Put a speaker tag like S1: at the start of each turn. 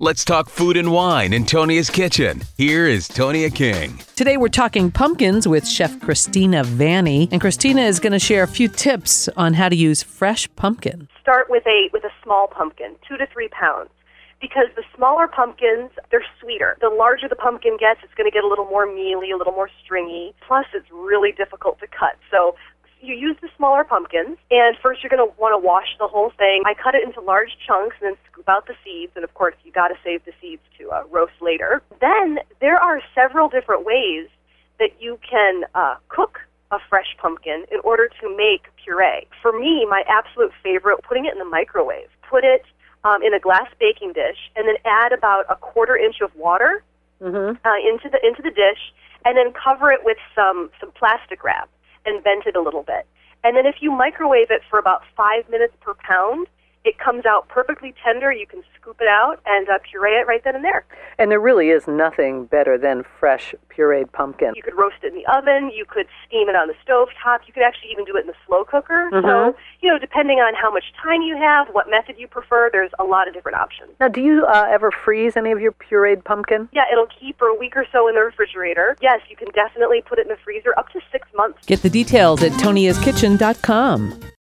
S1: Let's talk food and wine in Tonia's Kitchen. Here is Tonia King.
S2: Today we're talking pumpkins with Chef Christina Vanni. And Christina is going to share a few tips on how to use fresh pumpkin.
S3: Start with a small pumpkin, 2 to 3 pounds. Because the smaller pumpkins, they're sweeter. The larger the pumpkin gets, it's going to get a little more mealy, a little more stringy. Plus, it's really difficult to cut. So you use the smaller pumpkins, and first you're going to want to wash the whole thing. I cut it into large chunks and then scoop out the seeds, and of course you got to save the seeds to roast later. Then there are several different ways that you can cook a fresh pumpkin in order to make puree. For me, my absolute favorite, putting it in the microwave. Put it in a glass baking dish, and then add about a 1/4 inch of water into the dish, and then cover it with some plastic wrap and vent it a little bit. And then if you microwave it for about 5 minutes per pound, it comes out perfectly tender. You can scoop it out and puree it right then and there.
S2: And there really is nothing better than fresh pureed pumpkin.
S3: You could roast it in the oven. You could steam it on the stove top. You could actually even do it in the slow cooker. So, depending on how much time you have, what method you prefer, there's a lot of different options.
S2: Now, do you ever freeze any of your pureed pumpkin?
S3: Yeah, it'll keep for a week or so in the refrigerator. Yes, you can definitely put it in the freezer up to 6 months.
S2: Get the details at toniaskitchen.com.